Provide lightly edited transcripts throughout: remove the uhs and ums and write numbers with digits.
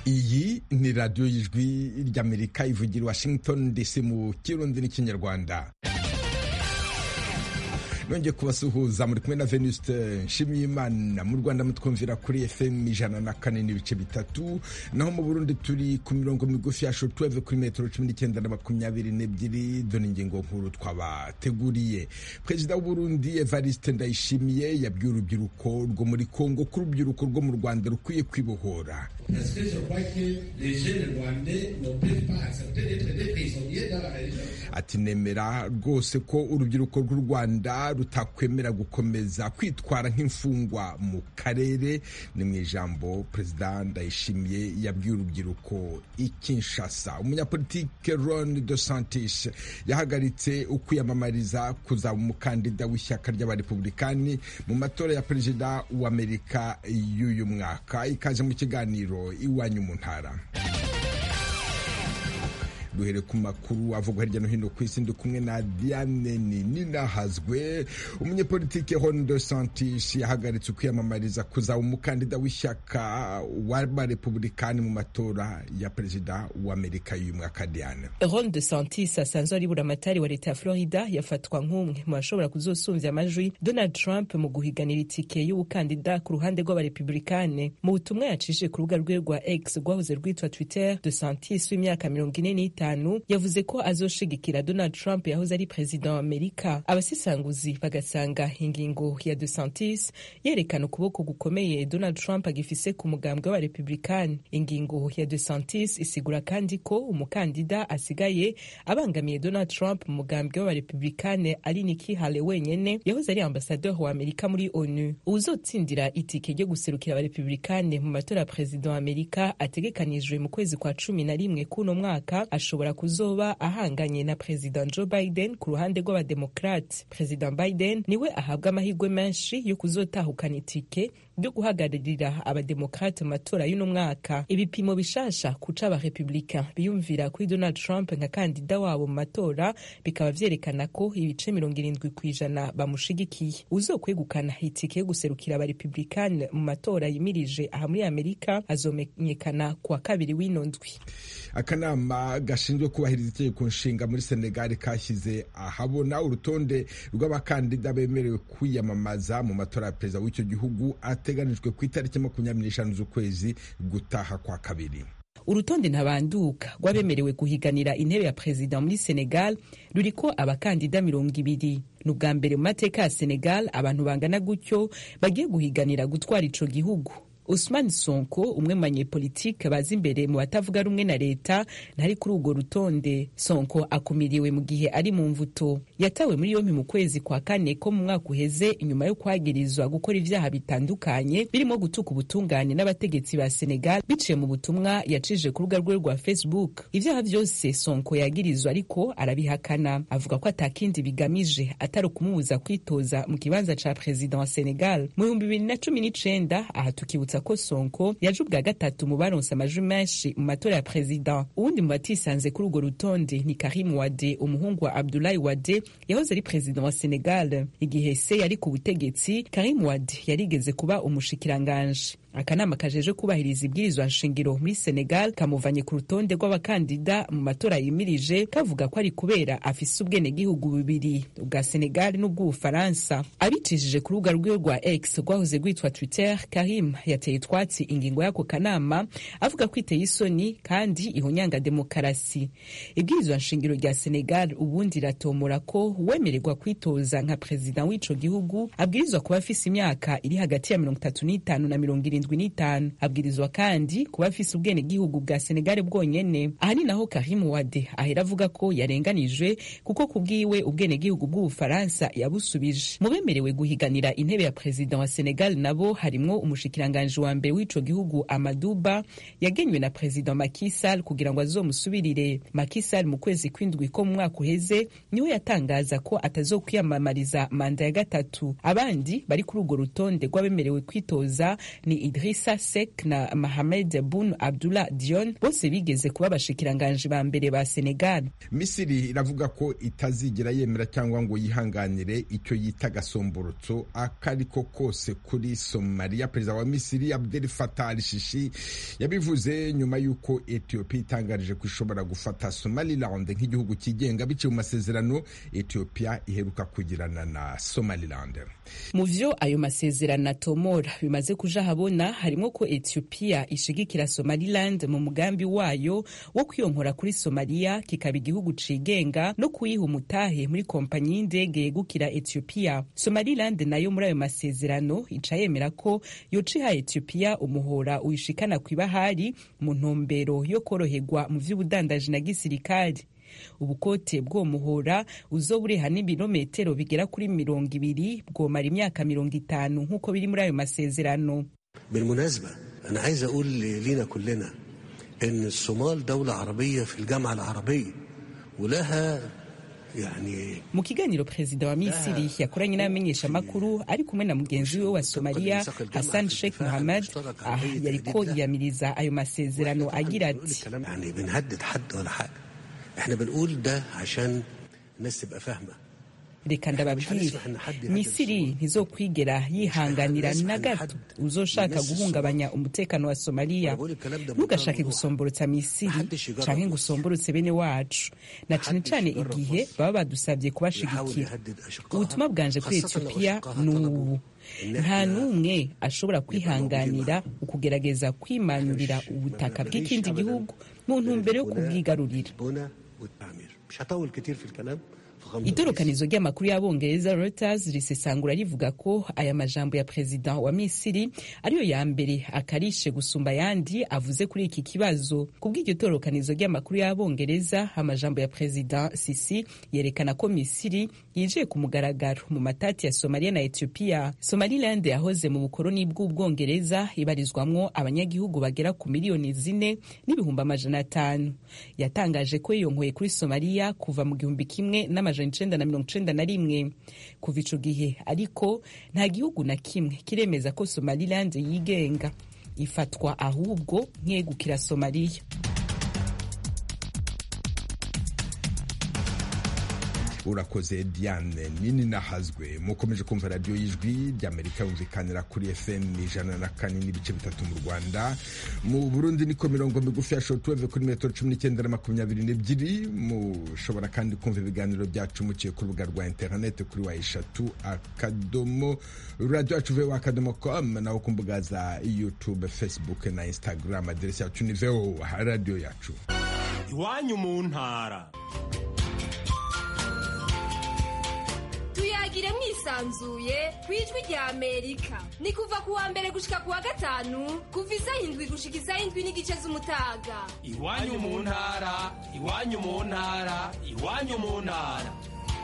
iyi ni radiyo y'ijwi ry'Amerika ivugira Washington DC mu Kirundi n'Ikinyarwanda. Nongeye kubasuhuza, muri kumwe na Venuste Nshimiyimana. Mu Rwanda mutwumvira kuri FM 104.3, naho mu Burundi turi ku mirongo migufi ya shortwave kuri metero 19 na 22. Dore ingingo nkuru twabateguriye. Perezida w'u Burundi Evariste Ndayishimiye yabwiye urubyiruko rwo muri Kongo ko urubyiruko rwo mu Rwanda rukwiye kwibohora. Ati nemera rwose ko urubyiruko rw'u Rwanda rutakwemera gukomeza kwitwara nk'imfungwa mu karere. Ni mu ijambo Perezida Ndayishimiye yabwiye urubyiruko i Kinshasa. Umunyapolitike Ron Dos Santos yahagaritse ukwiyamamariza kuzaba umukandida w'ishyaka ry'abarepublikani mu matora ya perezida w'Amerika y'uyu mwaka. Ikaze mu kiganiro Iwanyu mu Ntara. Duhere ku makuru avugwa hirya no hino ku isi, ndi kumwe na Diane Ninahazwe. Umunyapolitike Ron Dos Santos yahagaritse ukwiyamamariza kuzaba umukandida w'ishyaka w'abarepublikani mu matora ya perezida w'Amerika y'uyu mwaka. Diane, Ron Dos Santos asanzwe ari buramatari wa leta ya Florida yafatwa nk'umwe mu bashobora kuzosumbya amajwi Donald Trump mu guhiganira itike y'ubukandida ku ruhande rw'abarepublikani. Mu butumwa yacishije ku rubuga rwe rwa X rwahoze rwitwa Twitter, Dos Santos w'imyaka 45 yavuze ko azoshigikira Donald Trump yahoze ari perezida wa Amerika. Abasisanguzi bagasanga ingingo ya Dos Santos yerekana ukuboko gukomeye Donald Trump agifise ku mugambwe wa Republican. Ingingo ya Dos Santos isigura kandi ko umukandida asigaye abangamiye Donald Trump mu mugambwe wa Republican ari Nikki Haley wenyene yahoze ari ambassadeur wa Amerika muri ONU. Uzotsindira itike ryo guserukira aba Republican mu matora ya perezida wa Amerika ategekanijwe mu kwezi kwa 11 kuno mwaka ashobora kuzoba ahanganye na Perezida Joe Biden ku ruhande rw'abademokrate. Perezida Biden niwe ahabwa amahirwe menshi yo kuzotahukana itike byo guhagararira abademokrate mu matora y'uno mwaka. Ibipimo bishasha kuca abarepublika biyumvira kuri Donald Trump nka kandida wabo mu matora bikaba vyerekana ko ibice 70% bamushigikiye. Uzokwegukana itike yo guserukira abarepublikani mu matora yimirije aha muri Amerika azomenyekana kuwa 2 w'ino ndwi. Akanama gashinzwe kubahiriza itegeko nshinga muri Senegal kashyize ahabona urutonde rw'abakandida bemerewe kwiyamamaza mu matora ya perezida w'icyo gihugu ateganijwe ku itariki 25 z'ukwezi gutaha kwa kabiri. Urutonde ntabanduka rw'abemerewe guhiganira intebe ya perezida muri Senegal ruriko abakandida 200. N'ubwa mbere mu mateka ya Senegal abantu bangana gutyo bagiye guhiganira gutwara ico gihugu. Ousmane Sonko, umwe mu banyepolitike bazi imbere mu batavuga rumwe na leta, ntari kuri urwo rutonde. Sonko akumiriwe mu gihe ari mu mvuto. Yatawe muri yompi mu kwezi kwa 4 ko mu mwaka uheze inyuma yo kwagirizwa gukora ivyaha bitandukanye birimo gutuka ubutungane n'abategetsi ba Senegal biciye mu butumwa yacishije ku rubuga rwe rwa Facebook. Ivyaha vyose Sonko yagirizwa ariko arabihakana, avuga ko atakindi bigamije atari kumubuza kwitoza mu kibanza ca president wa Senegal. Mu 2019 aha tukibutsa ko Sonko yaje ubwa gatatu mu baronse amajwi menshi mu matora ya perezida. Uwundi mu batisanze kuri urwo rutonde ni Karim Wade, umuhungu wa Abdoulaye Wade yahoze ari perezida wa Senegal. Igihe se yari ku butegetsi, Karim Wade yarigeze kuba umushikiranganje. Akanama kajeje kubahiriza ibwirizwa nshingiro muri Senegal kamuvanye ku rutonde rw'abakandida mu matora yimirije, kavuga ko ari kubera afise ubwene gihugu bubiri, ubwa Senegal n'ubw'Ubufaransa. Abicishije ku rubuga rwe rwa X rwahoze rwitwa Twitter, Karim yateye twatsi ingingo y'ako kanama avuga ko iteye isoni kandi ihonyanga demokarasi. Ibwirizwa nshingiro rya Senegal ubundi ratomora ko uwemererwa kwitoza nka perezida w'ico gihugu abwirizwa kuba afise imyaka iri hagati ya 35 na 75. Abwirizwa kandi kuba afise ubwene gihugu bwa Senegal bwonyene. Aha ni naho Karim Wade ahera avuga ko yarenganijwe kuko kubwiwe ubwene gihugu bw'Ubufaransa yabusubije. Mu bemerewe guhiganira intebe ya perezida wa Senegal nabo harimwo umushikiranganje wa mbere w'ico gihugu Amadou Ba yagenywe na perezida Macky Sall kugira ngo azomusubirire. Macky Sall mu kwezi kw'indwi ko mu mwaka uheze niwe yatangaza ko atazokwiyamamariza manda ya gatatu. Abandi bari kuri urwo rutonde rw'abemerewe kwitoza ni Idrissa Seck na Mohamed Boun Abdallah Dionne bose bigeze kuba abashikiranganji ba mbere ba Senegal. Misiri iravuga ko itazigera yemera cyangwa ngo yihanganire icyo yita gasomborotso akariko kose kuri Somalia. Perezida wa Misiri Abdel Fattah al-Sisi yabivuze nyuma y'uko Ethiopia itangarije ko ishobora gufata Somaliland nk'igihugu kigenga biciye mu masezerano Ethiopia iheruka kugirana na Somaliland. Mu vyo ayo masezerano atomora bimaze kuja habona harimo ko Ethiopia ishigikira Somaliland mu mugambi wayo wo kwiyonkora kuri Somalia kikaba igihugu cigenga no kuyiha umutahe muri kompanyi y'indege yegukira Ethiopia. Somaliland nayo muri ayo masezerano ica yemera ko yociha Ethiopia umuhora uyishikana kw'ibahari mu ntumbero yo koroherwa mu vy'ubudandaji na gisirikari. Ubukote bw'uwo muhora uzobureha n'ibirometero bigera kuri 200 bwomara imyaka 50 nk'uko biri muri ayo masezerano. بالمناسبة أنا عايز أقول لينا كلنا إن الصومال دولة عربية في الجامعة العربية ولها mu kiganiro perezida wa Misiri yakoranye n'abamenyesha makuru ari kumwe na mugenzi we wa Somalia Hassan Sheikh Mohammed yariko yiyamiriza ayo masezerano agira ati reka ndababwire Misiri ntizokwigera yihanganira na gato uzoshaka guhungabanya umutekano wa Somalia. Ntugashake gusomborotsa Misiri canke ngusomborotse bene wacu, na cane cane igihe baba badusabye kubashigikira. Ubutumwa bwanje kuri Ethiopia n'ubu: nta n'umwe ashobora kwihanganira ukugerageza kwimanyurira ubutaka bw'ikindi gihugu mu ntumbero yo kubwigarurira. Itorokanizo ry'amakuru y'Abongereza Reuters risesangura rivuga ko aya majambo ya perezida wa Misiri ariyo ya mbere akarishe gusumba yandi avuze kuri iki kibazo. Kubw'iryo torokanizo ry'amakuru y'Abongereza, amajambo ya perezida Sisi yerekana ko Misiri yinjiye ku mugaragaro mu matati ya Somalia na Ethiopia. Somaliland yahoze mu bukoroni bw'Ubwongereza ibarizwamwo abanyagihugu bagera ku miliyoni 4,500,000. Yatangaje ko yiyonkoye kuri Somalia kuva mu 1991. Kuva ico gihe ariko nta gihugu na kimwe kiremeza ko Somaliland yigenga, ifatwa ahubwo nkegukira Somalia. Urakoze Diane nini nahazwe. Mukomeje kumva radio y'Ijwi ry'Amerika yumvikanira kuri FM 104.3 mu Rwanda. Mu Burundi niko mirongo migufi ya shortwave kuri metero 19 na 22. Mushobora kandi kumva ibiganiro byacu muciye ku rubuga rwa internet kuri wa3 radio @voa.com na ku mbuga za YouTube, Facebook na Instagram. Aderesi yacu ni VOA radio yacu. Iwanyu mu ntara. Tuyagire mwisanzuye kwijwi rya Amerika. Ni kuva kuwa mbere gushika kuwa gatanu kuva isaha 7 gushika isaha 7 n'igice z'umutaga. Iwanyu mu ntara, iwanyu mu ntara, iwanyu mu ntara.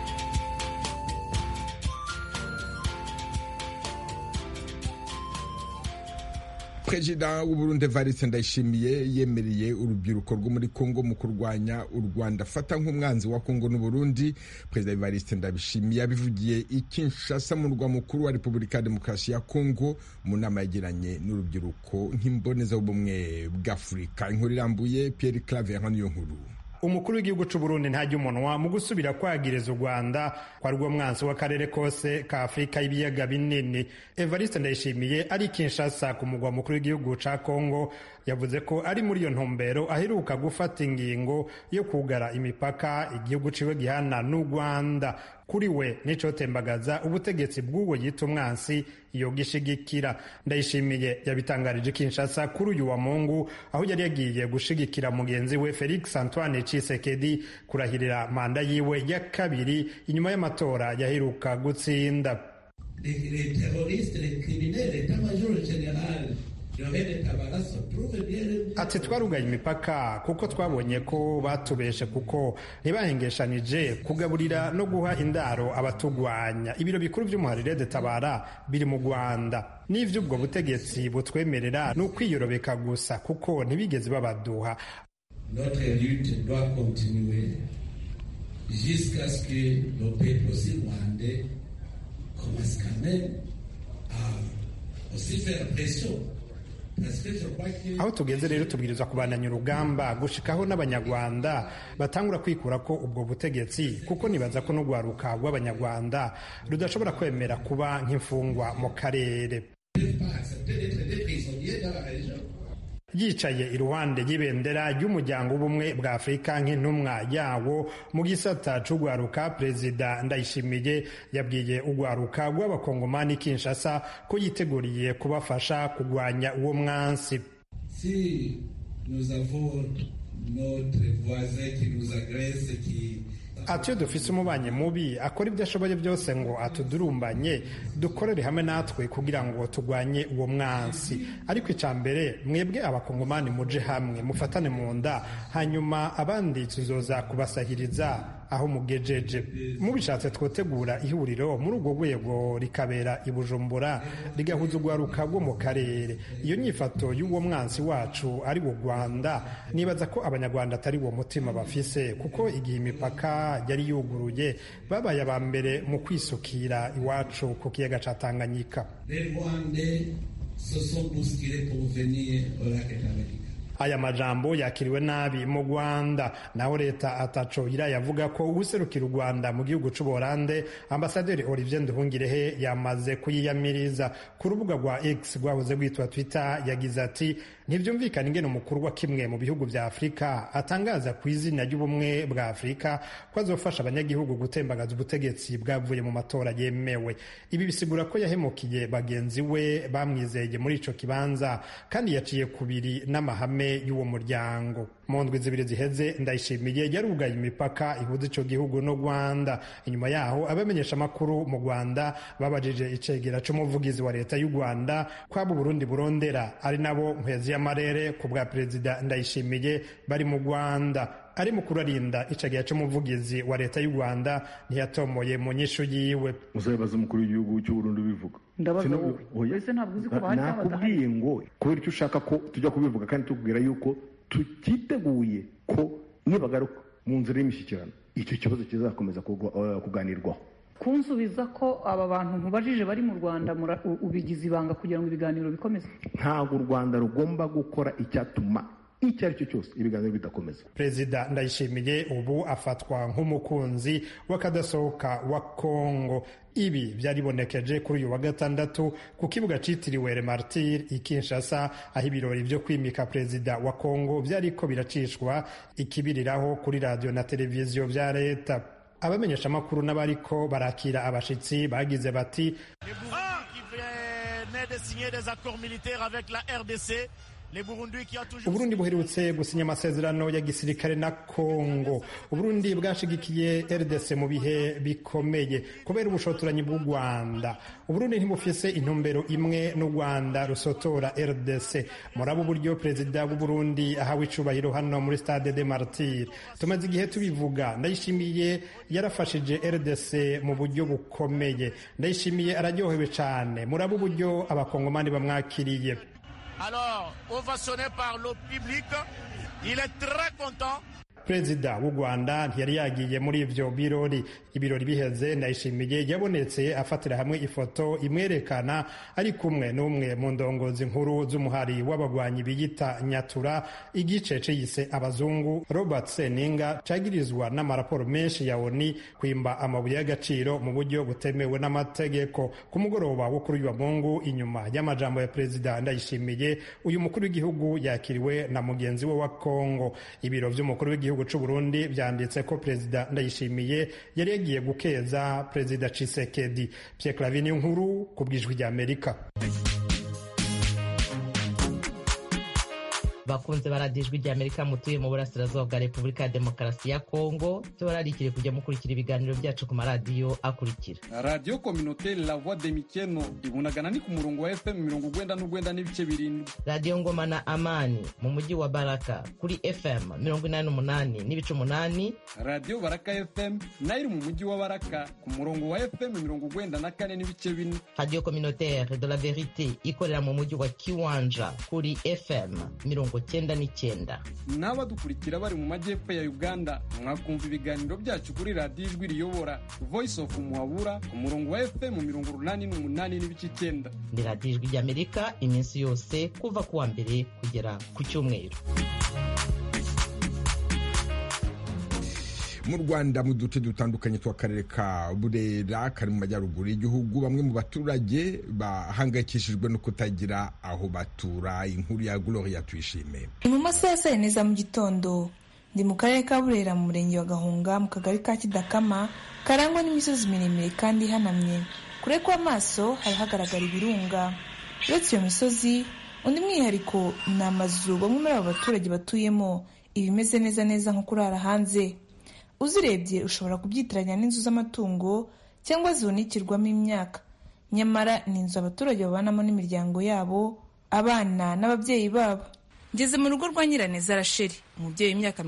Perezida w'u Burundi Evariste Ndayishimiye yemereye urubyiruko rwo muri Kongo mu kurwanya u Rwanda fata nk'umwanzi wa Kongo n'u Burundi. Perezida Evariste Ndayishimiye yabivugiye i Kinshasa mu murwa mukuru wa Repubulika ya Demokarasi ya Kongo mu nama yagiranye n'urubyiruko nk'imboneza y'ubumwe bw'Afurika. Inkuru irambuye Pierre Claver niyo nkuru. Umukuru w'igihugu c'u Burundi ntajya umunwa mu gusubira kwagiriza u Rwanda kwa rwo mwansi w'akarere kose ka Afrika y'ibiyaga binini. Evariste Ndayishimiye ari Kinshasa ku mugwa mukuru w'igihugu ca Kongo yavuze ko ari muri iyo ntumbero aheruka gufata ingingo yo kugara imipaka igihugu ciwe gihana n'u Rwanda. Kuri we nico tembagaza ubutegetsi bw'uwo yita umwansi iyo gishigikira. Ndayishimiye yabitangarije Kinshasa kuri uyu wa Mungu aho yari yagiye gushigikira mugenzi we Felix Antoine Tshisekedi kurahirira manda yiwe ya kabiri inyuma y'amatora yaheruka gutsinda. Les terroristes, les criminels, l'état-major général ati twarugaye imipaka kuko twabonye ko batubeshe kuko ntibahengeshanije kugaburira no guha indaro abatugwanya. Ibiro bikuru by'umuharire de Tabara biri mu Rwanda n'ivy'ubwo butegetsi butwemerera no kwiyorobeka gusa kuko ntibigeze babaduha. Notre lutte doit continuer jusqu'à ce que nos peuples aussi rwandais commencent quand même à aussi faire pression aho tugeze rero tubwirizwa kubandanya urugamba gushikaho n'abanyarwanda batangura kwikura ko ubwo butegetsi, kuko nibaza ko n'urwaruka rw'abanyarwanda rudashobora kwemera kuba nk'imfungwa mu karere. Yicaye iruhande y'ibendera ry'umuryango w'ubumwe bwa Afurika nk'intumwa yawo mu gisata c'urwaruka, Perezida Ndayishimiye yabwiye urwaruka rw'abakongomani Kinshasa ko yiteguriye kubafasha kurwanya uwo mwansi. Si nous avons notre voisin qui nous agresse, ati iyo dufise umubanyi mubi akora ibyo ashoboye byose ngo atudurumbanye, dukorere hamwe natwe kugira ngo turwanye uwo mwansi. Ariko icya mbere, mwebwe abakongomani muje hamwe mufatane mu nda, hanyuma abandi tuzoza kubasahiriza aho mugejeje. Mubishatse twotegura ihuriro muri urwo rwego rikabera i Bujumbura, rigahuza urwaruka rwo mu karere. Iyo nyifato y'uwo mwansi wacu ari wo Rwanda, nibaza ko abanyarwanda atari wo mutima bafise, kuko igihe imipaka yari yuguruye babaye aba mbere mu kwisukira iwacu ku kiyaga ca Tanganyika. Aya majambo yakiriwe nabi mu Rwanda, naho leta ataco irayavuga ko userukira u Rwanda mu gihugu c'Ubuholande Ambasaderi Olivier Nduhungirehe yamaze kuyiyamiriza. Ku rubuga rwa X rwahoze rwitwa Twitter yagize ati ntivyumvikana ingene umukuru wa kimwe mu bihugu vya Afurika atangaza ku izina ry'ubumwe bwa Afurika ko azofasha abanyagihugu gutembagaza ubutegetsi bwavuye mu matora yemewe. Ibi bisigura ko yahemukiye bagenzi we bamwizeye muri ico kibanza, kandi yaciye kubiri n'amahame y'uwo muryango. Mu ndwi zibiri ziheze Ndayishimiye yarugaye imipaka ihuza ico gihugu no Rwanda. Inyuma yaho abamenyesha amakuru mu Rwanda babajije icegera c'umuvugizi wa leta y'u Rwanda kwabo Burundi burondera ari nabo nkwezi y'amarere ku bwa Perezida Ndayishimiye bari mu Rwanda. Ari mukuru arinda icegera c'umuvugizi wa leta y'u Rwanda ntiyatomoye mu nyishu yiwe. Uzabaza umukuru w'igihugu cy'u Burundi bivuga. Ndabaza wowe ese ntabwo uzi ko bahari nakubwiye ngo kubera icyo ushaka ko tujya kubivuga, kandi tukubwira yuko tutiteguye ko nibagaruka mu nzira y'imishyikirano icyo kibazo kizakomeza kuganirwaho. Kunsubiza ko aba bantu nkubajije bari mu Rwanda ubigize ibanga kugira ngo ibiganiro bikomeze. Ntabwo u Rwanda rugomba gukora icyatuma icyo ari cyo cyose ibiganiro bidakomeza. Perezida Ndayishimiye ubu afatwa nk'umukunzi w'akadasohoka wa Kongo. Ibi byaribonekeje kuri uyu wa gatandatu ku kibuga citiriwe Le Martyr i Kinshasa, aho ibirori vyo kwimika perezida wa Kongo vyariko biracishwa ikibiriraho kuri radio na televiziyo vya leta. Abamenyesha amakuru n'abariko barakira abashitsi bagize bati Uburundi buherutse gusinya amasezerano ya gisirikare na Kongo. Uburundi bwashigikiye RDC mu bihe bikomeye kubera ubushotoranyi bw'u Rwanda. Uburundi ntibufise intumbero imwe n'u Rwanda rusotora RDC. Muri abo buryo Perezida w'u Burundi ahawe icubahiro hano muri Stade de Martyr. Tumaze igihe tubivuga, Ndayishimiye yarafashije RDC mu buryo bukomeye. Ndayishimiye araryohewe cane muri abo buryo abakongomani bamwakiriye. Alors, ovationné par le public, il est très content. Perezida w'u Rwanda ntiyari yagiye muri ivyo birori. Ibirori biheze Ndayishimiye yabonetse afatira hamwe ifoto imwerekana ari kumwe n'umwe mu ndongozi nkuru z'umuhari w'abagwanyi biyita Nyatura, igice ciyise abazungu Robert Seninga cagirizwa n'amaraporo menshi ya ONU kwimba amabuye y'agaciro mu buryo butemewe n'amategeko. Ku mugoroba wo kuri uyu wa Mungu, inyuma y'amajambo ya Perezida Ndayishimiye, uyu mukuru w'igihugu yakiriwe na mugenzi we wa Kongo. Ibiro vy'umukuru w'igihugu c'u Burundi vyanditse ko Perezida Ndayishimiye yari yagiye gukeza Perezida Tshisekedi. Pierre Claver Nkuru ku bw'ijwi rya Amerika. Bakunze baradijwi rya Amerika mutuye mu burasirazuba bwa Repubulika ya Demokarasi ya Kongo, tubararikire kujya mukurikira ibiganiro byacu ku maradiyo akurikira: Radio Communautaire La Voix de Mikeno ibunagana ni ku murongo wa FM 99 n'ibice birindwi. Radio Ngoma na Amani mu mujyi wa Baraka kuri FM 88 n'ibice 8. Radio Baraka FM nayo mu mujyi wa Baraka ku murongo wa FM 94 n'ibice 4. Radio Communautaire de la Verite ikorera mu mujyi wa Kiwanja kuri FM 90 90.9. n'abadukurikira bari mu majyepfo ya Uganda mwakumva ibiganiro byacu kuri radiyo ijwi riyobora Voice of Muhabura ku murongo wa FM 88.9. Ni radiyo ijwi ry'Amerika iminsi yose kuva ku wa mbere kugera ku cyumweru. mu Rwanda mu duce dutandukanye tw'akarere ka Burera kari mu majyaruguru y'igihugu, bamwe mu baturage bahangayikishijwe no kutagira aho batura. Inkuru ya Gloria Tuyishime. Mu masaha ya saa yine za mu gitondo ndi mu karere ka Burera mu murenge wa Gahunga mu kagari ka Kidakama karangwa n'imisozi miremire kandi ihanamye. Kure kw'amaso hari hagaragara ibirunga. Uretse iyo misozi, undi mwihariko ni amazu bamwe muri abo baturage batuyemo ibimeze neza nko kurara hanze. Uzirebye ushobora kubyitiranya n'inzu z'amatungo cyangwa zihunikirwamo imyaka, nyamara ni inzu abaturage babanamo n'imiryango yabo, abana n'ababyeyi babo. Ngeze mu rugo rwa Nyiraneza Rasheli, umubyeyi w'imyaka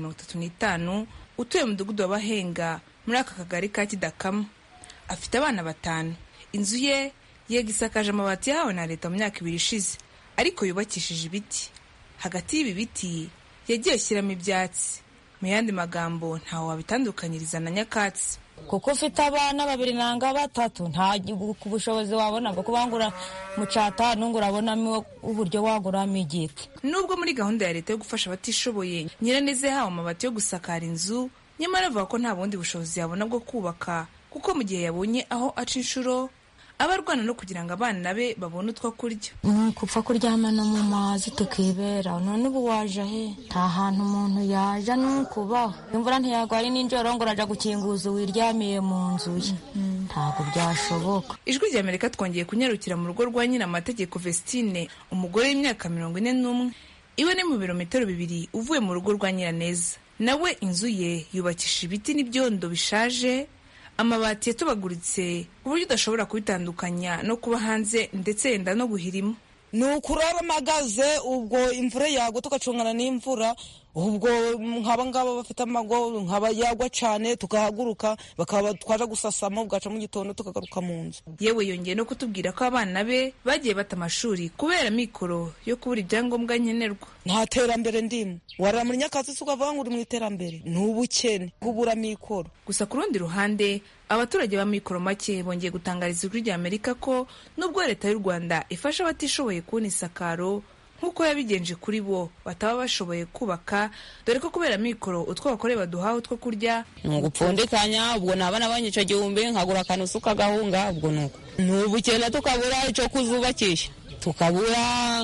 35 utuye mu mudugudu wa Bahenga muri aka kagari ka Kidakama. Afite abana 5. Inzu ye yegisakaje amabati yahawe na leta mu myaka 2 ishize, ariko yubakishije ibiti. Hagati y'ibi biti yagiye ashyiramo ibyatsi. Mu yandi magambo ntawe wabitandukanyiriza na nyakatsi. Kuko ufite abana 2 nanga 3 nta kubushobozi wabona bwo kubangura mucata nungura abonamo uburyo waguramo igiti. Nubwo muri gahunda ya leta yo gufasha abatishoboye Nyiraneze hawe amabati yo gusakara inzu, nyamara avuga ko nta bundi bushobozi yabona bwo kubaka, kuko mu gihe yabonye aho aca inshuro abarwana no kugira ngo abana be babone utwo kurya. Kupfa kuryama no mu mazi tukibera, none ubu waje he? Nta hantu umuntu yaja nukubaho. Imvura ntiyagwari n'injoro ngo raja gukinguza wiryamiye mu nzu ye. Ntabwo byashoboka. Ijwi ry'Amerika twongeye kunyarukira mu rugo rwa nyina Amategeko Vestine, umugore w'imyaka 41, iwe ni mu birometero 2 uvuye mu rugo rwa Nyiraneza. Nawe inzu ye yubakishije ibiti n'ibyondo bishaje, amabati yatubaguritse uburyo udashobora kubitandukanya no kuba hanze ndetse yenda no guhirima. Nukurara magaze ubwo imvura yagwa tukacungana n'imvura, ubwo nkaba ngaba bafite amago nkaba yagwa cyane tukahaguruka bakaba twaje gusasama bwaca mu gitondo tukagaruka mu nzu. Yewe yongeye no kutubwira ko abana be bagiye bata amashuri kubera mikoro yo kubura ibyangombwa nkenerwa. Nta terambere ndimo, warara muri nyakatsi ukavuga ngo uri mu iterambere, n'ubukene kubura mikoro. Gusa ku rundi ruhande abaturage ba mikoro make bongeye gutangariza Ijwi ry'Amerika ko nubwo leta y'u Rwanda ifasha abatishoboye kubona isakaro nk'uko yabigenje kuri bo, bataba bashoboye kubaka, dore ko kubera mikoro utwo bakore baduhawe utwo kurya ngupfundikanya. Ubwo nabana banyica gihumbi nkagura kanusu kagahunga, ubwo nuko n'ubukene tukabura ico kuzubakisha, tukabura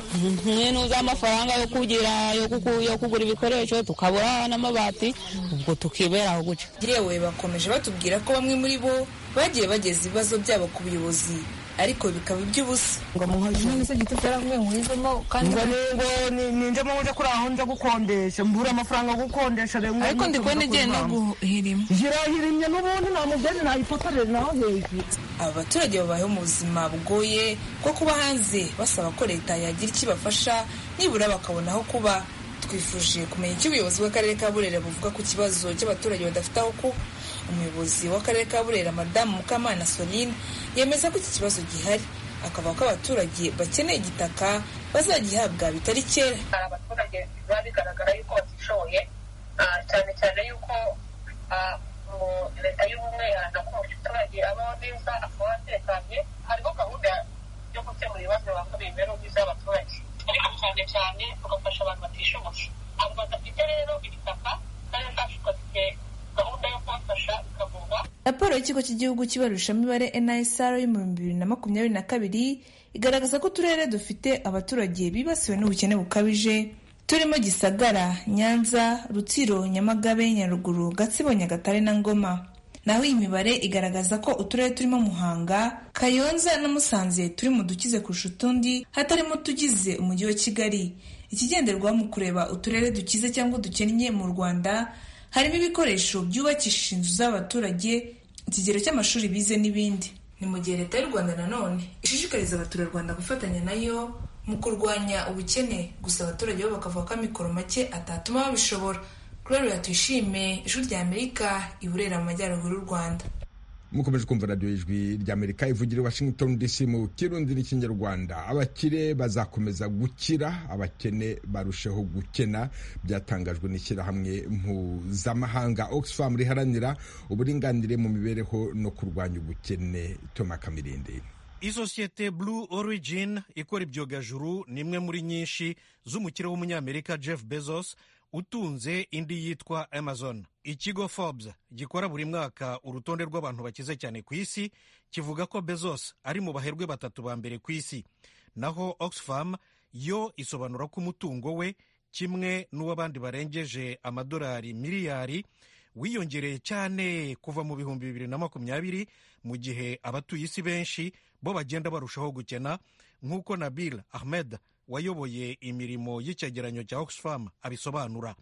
nk'ino z'amafaranga yo kugira yo kugura ibikoresho, tukabura n'amabati, ubwo tukiberaho guca. Yewe bakomeje batubwira ko bamwe muri bo bagiye bageza ibibazo byabo ku buyobozi, ariko bikaba iby'ubusa. Ngo muhaje gitutera mwe mwizemo kandi ngo ninje mu nje kuri aho nje gukondesha, mbura amafaranga gukondesha rero, ariko ndikone giye no guhirima hirimye n'ubundi nta mugeni nta ifotorere naho hejuru. Abaturage babayeho mu buzima bugoye bwo kuba hanze, basaba ko leta yagira ikibafasha nibura bakabona aho kuba. Twifuje kumenya icyo ubuyobozi bw'akarere ka Burera buvuga ku kibazo cy'abaturage badafite aho kuba. Umuyobozi w'akarere ka Burera Madamu Mukamana Soline yemeza ko iki kibazo gihari, akavuga ko abaturage bakeneye igitaka bazagihabwa bitari kera. Abaturage biba bigaragara yuko batishoboye, cyane yuko leta y'ubumwe yanga ko umuturage abaho neza akaba atekanye. Hariho gahunda yo gukemura ibibazo bakoreye imibereho myiza y'abaturage, ariko cyane tugafasha abantu batishoboye. Abo badafite rero ibitaka kandi kacu gafite gahunda yo kubafasha bikavurwa. Raporo y'ikigo cy'igihugu cy'ibarurishamibare NISR yo mu 2022 igaragaza ko uturere dufite abaturage bibasiwe n'ubukene bukabije turimo Gisagara, Nyanza, Rutsiro, Nyamagabe, Nyaruguru, Gatsibo, Nyagatare na Ngoma. Naho iyi mibare igaragaza ko uturere turimo Muhanga, Kayonza na Musanze turi mu dukize kurusha utundi, hatarimo tugize umujyi wa Kigali. Ikigenderwaho mu kureba uturere dukize cyangwa dukennye mu Rwanda harimo ibikoresho byubakishije inzu z'abaturage, ikigero cy'amashuri bize n'ibindi. Ni mu gihe leta y'u Rwanda nanone ishishikariza abaturarwanda gufatanya nayo mu kurwanya ubukene, gusa abaturage bo bakavuga ko amikoro make atatuma babishobora. Gloria Tuyishime, Ijwi ry'Amerika, i Burera mu majyaruguru y'u Rwanda. mukomeje kumva radiyo y'ijwi ry'Amerika ivugira i Washington DC mu Kirundi n'Ikinyarwanda. Abakire bazakomeza gukira, abakene barusheho gukena, byatangajwe n'ishyirahamwe mpuzamahanga Oxfam riharanira uburinganire mu mibereho no kurwanya ubukene. Thomas Kamirindi. Isosiyete Blue Origin ikora ibyogajuru ni imwe muri nyinshi z'umukire w'umunyamerika Jeff Bezos utunze indi yitwa Amazon. Ikigo Forbes gikora buri mwaka urutonde rw'abantu bakize cyane ku isi kivuga ko Bezos ari mu baherwe batatu ba mbere ku isi, naho Oxfam yo isobanura ko umutungo we kimwe n'uw'abandi barengeje amadolari miliyari wiyongereye cyane kuva mu 2020 mu gihe abatuye isi benshi bo bagenda barushaho gukena, nk'uko Nabil Ahmed wayoboye imirimo y'icyegeranyo cya Oxfam abisobanura.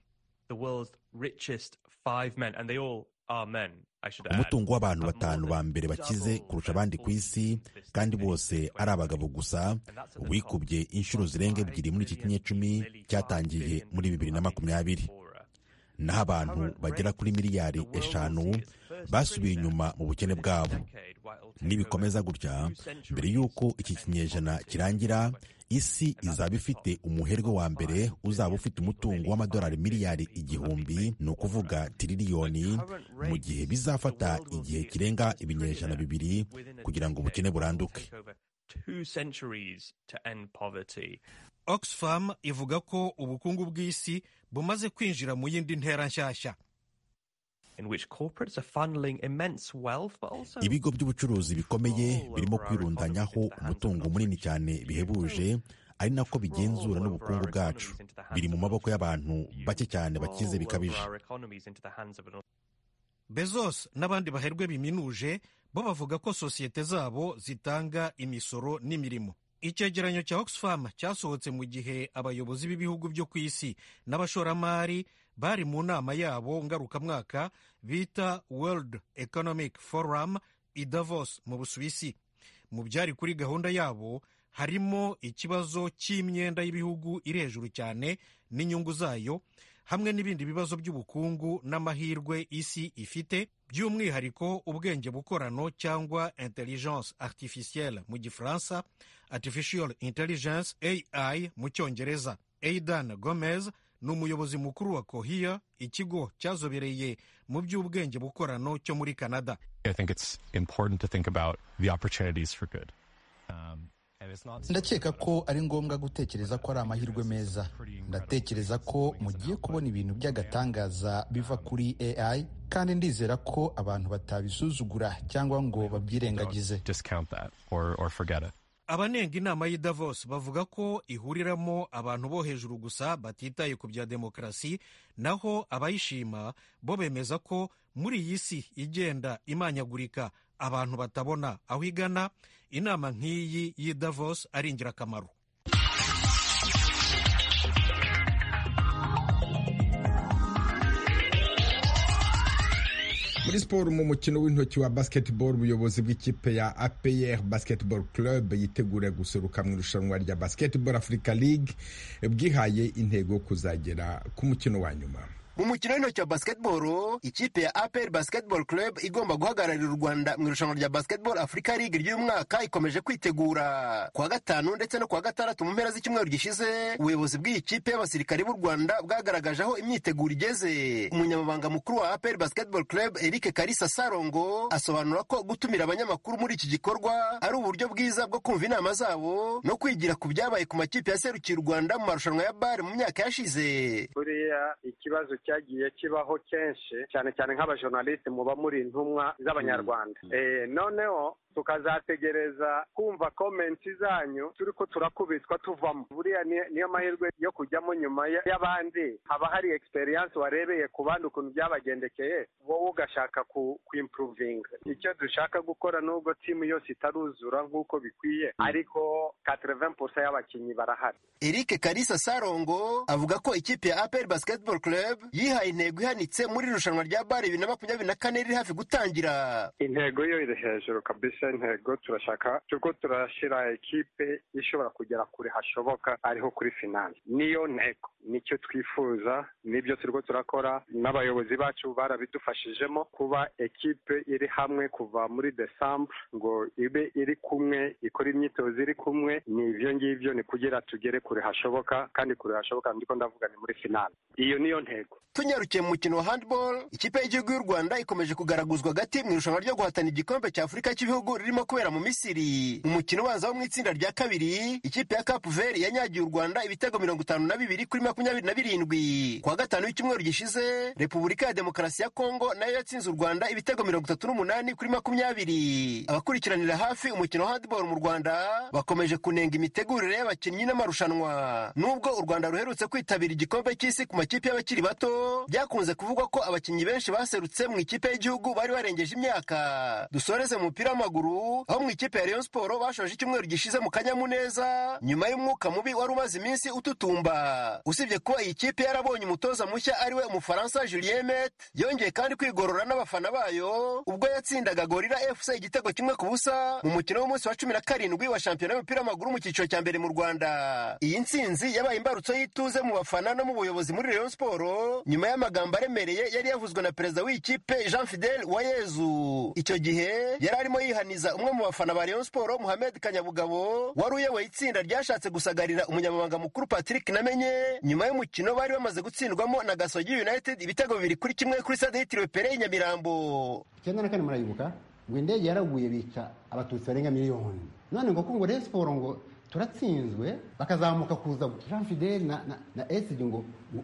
Umutungo w'abantu batanu ba mbere bakize kurusha abandi ku isi, kandi bose ari abagabo gusa, wikubye inshuro zirenga ebyiri muri iki kinyecumi cyatangiye muri 2020. Naho abantu bagera kuri miliyari 5 basubiye inyuma mu bukene bwabo. Nibikomeza gutya, mbere y'uko iki kinyejana kirangira, isi izaba ifite umuherwe wa mbere uzaba ufite umutungo w'amadolari miliyari 1,000, ni ukuvuga tiriliyoni, mu gihe bizafata igihe kirenga ibinyejana 2 kugira ngo ubukene buranduke. Oxfam ivuga ko ubukungu bw'isi bumaze kwinjira mu yindi ntera nshyashya. Ibigo by'ubucuruzi bikomeye birimo kwirundanyaho umutungo munini cyane bihebuje, ari nako bigenzura n'ubukungu bwacu. Biri mu maboko y'abantu bake cyane bakize bikabije. Bezos n'abandi baherwe biminuje bo bavuga ko sosiyete zabo zitanga imisoro n'imirimo. Icyegeranyo cya Oxfam cyasohotse mu gihe abayobozi b'ibihugu byo ku isi n'abashoramari bari mu nama yabo ngarukamwaka bita World Economic Forum i Davos mu Busuwisi. Mu byari kuri gahunda yabo harimo ikibazo cy'imyenda y'ibihugu iri hejuru cyane n'inyungu zayo, hamwe n'ibindi bibazo by'ubukungu n'amahirwe isi ifite, by'umwihariko ubwenge bukorano cyangwa intelligence artificielle mu Gifaransa, artificial intelligence AI mu Cyongereza. Aidan Gomez ni umuyobozi mukuru wa Cohere, ikigo cyazobereye mu by'ubwenge bukorano cyo muri Canada. Ndakeka ko ari ngombwa gutekereza ko ari amahirwe meza. Ndatekereza ko mugiye kubona ibintu by'agatangaza biva kuri AI, kandi ndizera ko abantu batabisuzugura cyangwa ngo babyirengagize. Abanenga inama y'i Davos bavuga ko ihuriramo abantu bo hejuru gusa batitaye ku bya demokarasi, naho abayishima bo bemeza ko muri iyi si igenda imanyagurika abantu batabona aho igana, inama nk'iyi y'i Davos ari ingirakamaro. Muri siporo, mu mukino w'intoki wa basketball, ubuyobozi bw'ikipe ya APR Basketball Club yitegura guseruka mu irushanwa rya Basketball Africa League bwihaye intego kuzagera ku mukino wa nyuma. Mu mukino w'intoki wa basketball, ikipe ya APR Basketball Club igomba guhagararira u Rwanda mu irushanwa rya Basketball Africa League ry'uyu mwaka ikomeje kwitegura. Kuwa gatanu ndetse no kuwa gatandatu mu mpera z'icyumweru gishize, ubuyobozi bw'iyi kipe y'abasirikari b'u Rwanda bwagaragaje aho imyiteguro igeze. Umunyamabanga mukuru wa APR Basketball Club Eric Kalisa Sarongo asobanura ko gutumira abanyamakuru muri iki gikorwa ari uburyo bwiza bwo kumva inama zabo no kwigira ku byabaye ku makipe yaserukiye u Rwanda mu marushanwa ya BAR mu myaka yashize. Buriya ikibazo cyagiye kibaho kenshi, cyane cyane nk'abajournaliste muba muri intumwa z'abanyarwanda. Noneho tukazategereza kumva komenti zanyu turiko turakubitwa tuvamo. Buriya niyo mahirwe yo kujyamo nyuma y'abandi. Haba hari experience warebeye ku bandi ukuntu byabagendekeye, wowe ugashaka ku-improvinga. Icyo dushaka gukora nubwo timu yose itaruzura nk'uko bikwiye, ariko 80% y'abakinnyi barahari. Eric Kalisa Sarongo avuga ko ikipe ya APR Basketball Club yihaye intego ihanitse muri irushanwa rya BAR 2024 riri hafi gutangira. Intego yo iri hejuru kabisa. dufise intego turiko turashira ekipe ishobora kugera kure hashoboka ariho kuri finale. Niyo ntego, nicyo twifuza, nibyo turiko turakora, n'abayobozi bacu barabidufashijemo kuba ekipe iri hamwe kuva muri Desembre ngo ibe iri kumwe ikora imyitozo iri kumwe. Ni ivyo ngivyo, ni kugira tugere kure hashoboka, kandi kure hashoboka ndiko ndavuga ni muri finale. Iyo niyo ntego. Tunyarukiye mu mukino wa handball, ikipe y'igihugu y'u Rwanda ikomeje kugaraguzwa hagati mu irushanwa ryo guhatana igikombe cya Afurika cy'ibihugu ririmo kubera mu Misiri. Umukino ubanza wo mu itsinda rya kabiri, ikipe ya Cape Vert yanyagiye u Rwanda ibitego 52 kuri 27. Kwa gatanu w'icyumweru gishize, Repubulika ya Demokarasi ya Kongo nayo yatsinze u Rwanda ibitego 38 kuri 20. Abakurikiranira hafi umukino wa handball mu Rwanda bakomeje kunenga imitegurire y'abakinnyi n'amarushanwa. Nubwo u Rwanda ruherutse kwitabira igikombe cy'isi ku makipe y'abakiri bato, byakunze kuvugwa ko abakinnyi benshi baserutse mu ikipe y'igihugu bari barengeje imyaka. Dusoreze mu mupira w'amaguru, aho mu ikipe ya Rayon Sport bashoje icyumweru gishize mu kanyamuneza nyuma y'umwuka mubi wari umaze iminsi ututumba. Usibye kuba iyi kipe yarabonye umutoza mushya ariwe Umufaransa Julien Met, yongeye kandi kwigorora n'abafana bayo ubwo yatsindaga Gorilla FC igitego 1-0 mu mukino w'umunsi wa 17 wa shampiyona y'umupira w'amaguru mu cyiciro cya mbere mu Rwanda. Iyi ntsinzi yabaye imbarutso y'ituze mu bafana no mu buyobozi muri Rayon Sport nyuma y'amagambo aremereye yari yavuzwe na perezida w'ikipe Jean Fidel Uwayezu. Icyo gihe yari arimo yihaniza umwe mu bafana ba Rayon Sport, Mohamed Kanyabugabo, wari uyoboye itsinda ryashatse gusagarira umunyamabanga mukuru Patrick Namenye nyuma y'umukino bari bamaze gutsindwamo na Gasogi United ibitego 2-1 kuri stade yitiriwe Pere Nyamirambo. Cyenda nakane murayibuka ngo indege yaraguye bica abatutsi barenga miliyoni. None ngo kungo Rayon Sport ngo turatsinzwe bakazamuka kuza Jean Fidel na SG ngo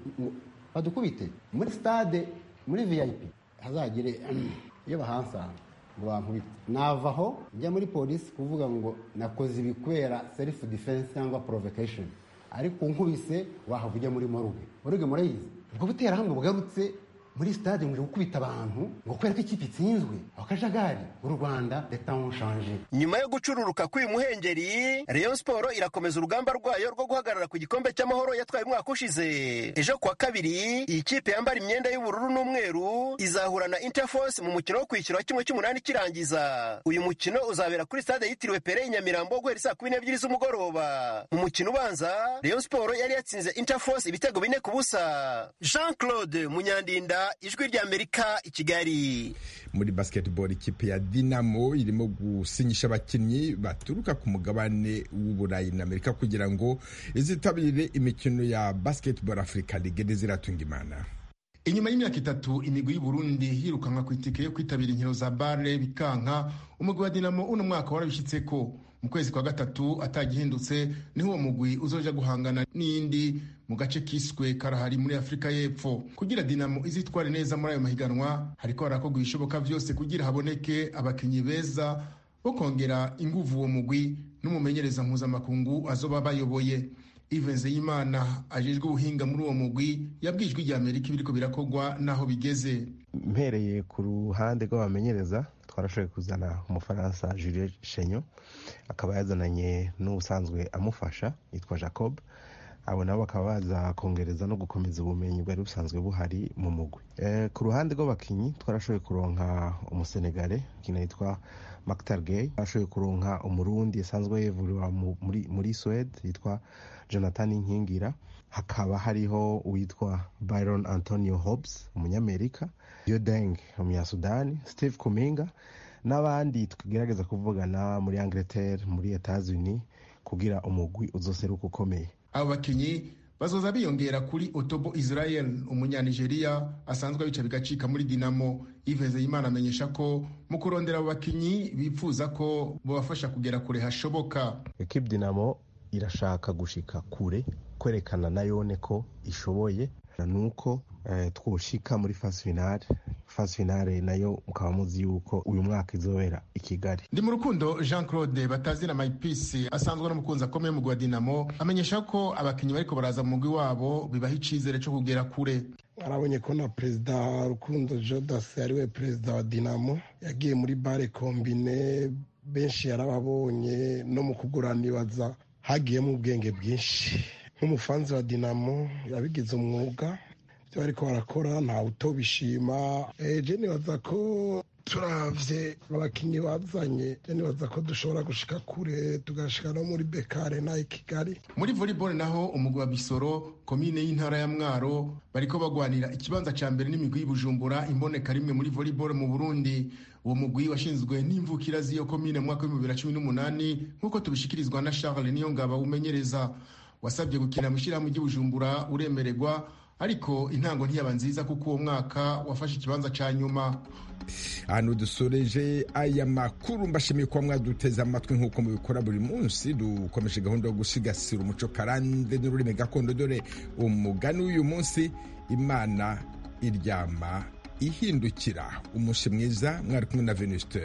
badukubite muri stade muri VIP hazagire iyo bahansanga ngo bankubite. Navaho njya muri polisi kuvuga ngo nakoze ibikwera self defense cyangwa provocation, ariko nkubise wahavuye muri moruge murayizi ubwo butera hamwe bugarutse muri stade ngo gukubita abantu ngo kwera ko ikipe itsinzwe akajagari u Rwanda leta change. Nyuma yo gucururuka k'uyu muhengeri, Rayon Sport irakomeza urugamba rwayo rwo guhagarara ku gikombe cy'amahoro yatwaye umwaka ushize. Ejo kwa kabiri, iyi kipe yambara imyenda y'ubururu n'umweru izahura na Interforce mu mukino wo kwishyura 1/8 kirangiza. Uyu mukino uzabera kuri stade yitiriwe Pere Nyamirambo guhera saa 12 z'umugoroba. Mu mukino ubanza, Rayon Sport yari yatsinze Interforce ibitego 4-0. Jean-Claude Munyandinda, Ijwi ry'Amerika, i Kigali. Muri basketball, ikipe ya Dinamo irimo gusinyisha abakinnyi baturuka ku mugabane w'Uburayi na Amerika kugira ngo izitabire imikino ya Basketball Africa League ziratunga imana. Inyuma y'imyaka 3 imigwi y'u Burundi hirukanwa ku itike yo kwitabira inkino za Barre bikanka, umugwi wa Dinamo uno mwaka warabishitseko. Mu kwezi kwa gatatu atagihindutse niho uwo mugwi uzoja guhangana n'indi mu gace kiswe Karahari muri Afrika y'Epfo. Kugira Dinamo izitware neza muri ayo mahiganwa, hariko harakorwa ibishoboka vyose kugira haboneke abakinyi beza bo kongera inguvu uwo mugwi n'umumenyereza mpuzamakungu azoba bayoboye. Yves Nzeyimana ajejwe ubuhinga muri uwo mugwi yabwijwe Ijwi ry'Amerika biriko birakorwa naho bigeze. Mpereye ku ruhande rw'abamenyereza, twarashoboye kuzana umufaransa Julien Chenyo, akaba yazananye n'ubusanzwe amufasha yitwa Jacob. Abo nabo bakaba baza kongereza no gukomeza ubumenyi bwari busanzwe buhari mu mugwi. Ku ruhande rw'abakinyi twarashoboye kuronka umusenegale kina yitwa Maktar Gay, ashoboye kuronka umurundi yasanzwe yevuriwa muri Sweden yitwa Jonathan Nkingira. Hakaba hariho uwitwa Byron Antonio Hobbs umunyamerika, Yodeng umunyasudani, Steve Kuminga n'abandi tugerageza kuvugana muri Angleterre, muri Etats-Unis kugira umugwi uzoseruka ukomeye. Abo bakinyi bazoza biyongera kuri Otobo Israel umunyanigeriya asanzwe abica bigacika muri Dinamo. Yves Nzeyimana amenyesha ko mu kurondera abo bakinyi bipfuza ko bobafasha kugera kure hashoboka. Equipe Dinamo irashaka gushika kure, kwerekana nayone ko ishoboye, nuko twoshika muri phase finale nayo mukaba muzi yuko uyu mwaka izobera i Kigali. Ndi mu rukundo Jean-Claude Batazira My Peace asanzwe n'umukunzi akomeye mu gwa Dinamo amenyesha ko abakinyi bariko baraza mu mugwi wabo bibaha icizere cyo kugera kure. Arabonye ko na President Rukundo Jodas ariwe President wa Dinamo yagiye muri bare combine, benshi yarababonye no mu kuguranibaza hagiyemo ubwenge bwinshi. Nk'umufanzi wa Dinamo yabigize umwuga, byo ariko barakora nta utobishima. Je nibaza ko turavye abakinyi bazanye nibaza ko dushobora gushika kure tugashika no muri Bekare na Kigali. Muri volleyball naho umugwi wa Bisoro komine y'intara ya Mwaro bariko bagwanira ikibanza ca mbere n'imigwi y'Ibujumbura imboneka rimwe muri volleyball mu Burundi. Uwo mugwi washinzwe n'imvukira z'iyo komine mu mwaka wa 2018 nk'uko tubishikirizwa na Charles Niyongaba umenyereza. Wasabye gukina mu shirahamwe ry'Ibujumbura uremererwa, ariko intango ntiyaba nziza kuko uwo mwaka wafashe ikibanza ca nyuma. Hano dusoreje aya makuru, mbashimiye kuba mwaduteze amatwi nk'uko mubikora buri munsi. Dukomeje gahunda yo gusigasira umuco karande n'ururimi gakondo, dore umugani w'uyu munsi: Imana iryama ihindukira. Umunsi mwiza, mwari kumwe na Venuste